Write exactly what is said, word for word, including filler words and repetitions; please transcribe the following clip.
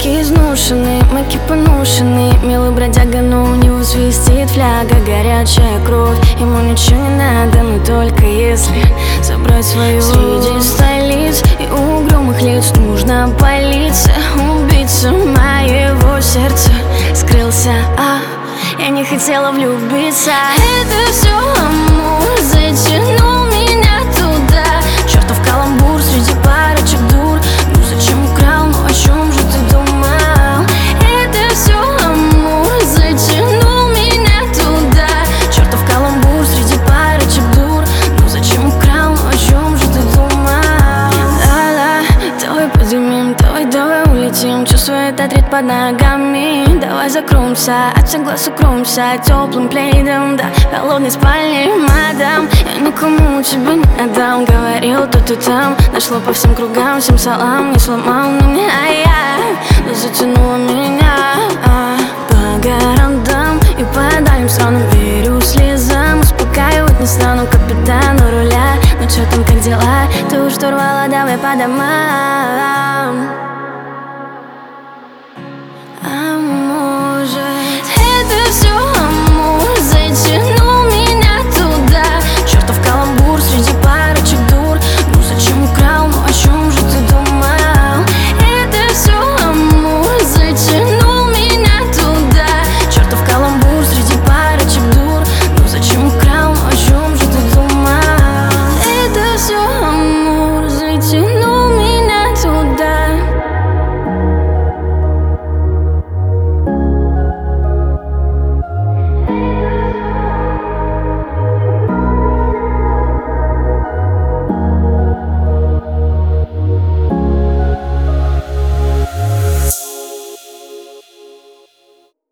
Носки изношены, маки поношены. Милый бродяга, но у него свистит фляга. Горячая кровь, ему ничего не надо, но только если забрать свою. Среди столиц и угрюмых лиц нужна полиция. Убийца моего сердца скрылся, а я не хотела влюбиться. Это все амур затянул меня туда. Чертов каламбур среди парочек дур. Ну зачем украл, ну о чем же ты думал? Это все амур затянул меня туда. Чертов каламбур среди парочек дур. Ну зачем украл, ну о чем же ты думал? Да-да, давай подымем, давай, давай улетим. Чувствую этот ритм под ногами. Давай закроемся, от всех глаз укроемся теплым плейдом, да, холодной спальней, мадам. Я никому тебя не отдам, говорил тут и там. Нашло по всем кругам, всем салам. Не сломал на меня я, но затянуло меня а, по городам.